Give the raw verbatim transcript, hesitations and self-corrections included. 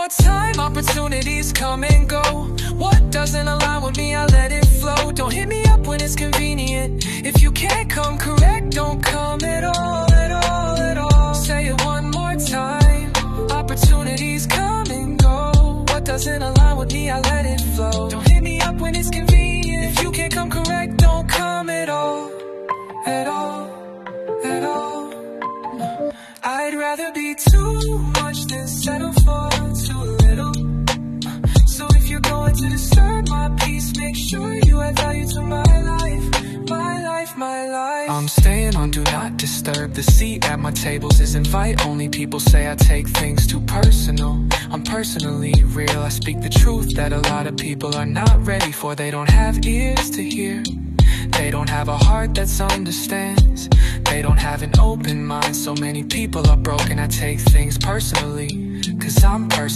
more time, opportunities come and go. What doesn't align with me, I let it flow. Don't hit me up when it's convenient. If you can't come correct, don't come at all, at all, at all. Say it one more time, opportunities come and go. What doesn't align with me, I let it flow. Don't hit me up when it's convenient. If you can't come correct, don't come at all, at all, at all. No. I'd rather be too much than settle for too little. So if you're going to disturb my peace, make sure you add value to my life, my life, my life. I'm staying on do not disturb. The seat at my tables is invite only. People say I take things too personal. I'm personally real. I speak the truth that a lot of people are not ready for. They don't have ears to hear. They don't have a heart that understands. They don't have an open mind. So many people are broken. I take things personally, 'cause I'm personal.